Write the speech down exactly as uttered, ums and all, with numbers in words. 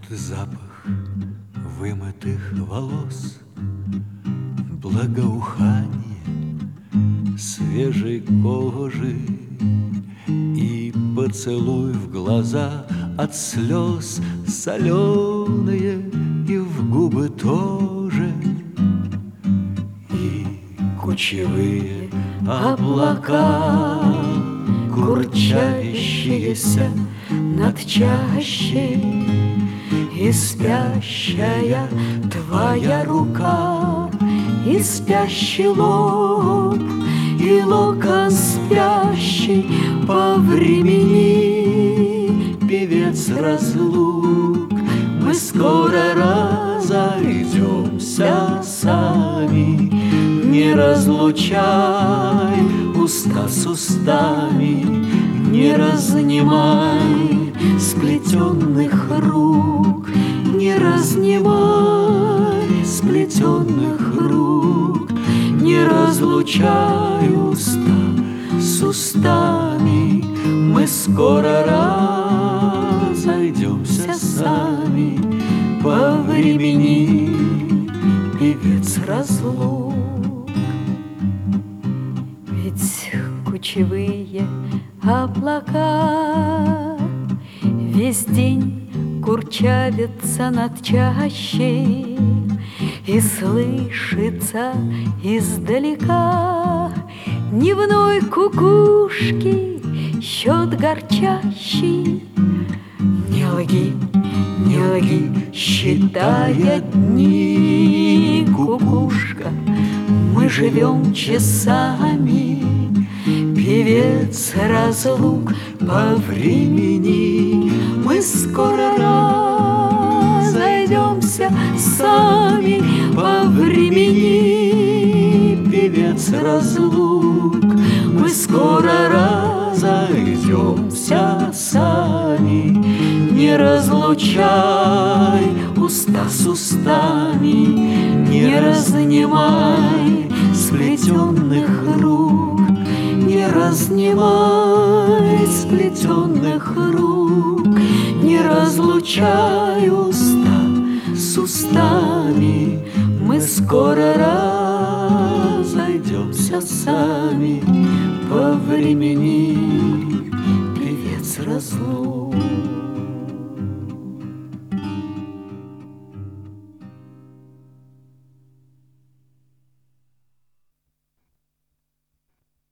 Запах вымытых волос, благоухание свежей кожи и поцелуй в глаза от слез соленые и в губы тоже, и кучевые облака, курчавящиеся над чащей, и спящая твоя рука, и спящий лоб, и локон спящий по времени. Певец разлук, мы скоро разойдемся сами. Не разлучай уста с устами, не разнимай сплетенных рук, не разнимай сплетенных рук, не разлучай уста с устами. Мы скоро разойдемся сами по времени. Певец разлук. Ведь кучевые облака весь день курчавятся над чащей, и слышится издалека дневной кукушки счет горчащий. Не лги, не лги, считая дни, кукушка, мы живем часами. Певец разлук по времени, мы скоро разойдемся сами по времени. Певец разлук, мы скоро разойдемся сами. Не разлучай уста с устами, не разнимай сплетенных рук, не разнимай сплетенных рук, не разлучай уста с устами. Мы скоро разойдемся сами по времени. Певец разлук.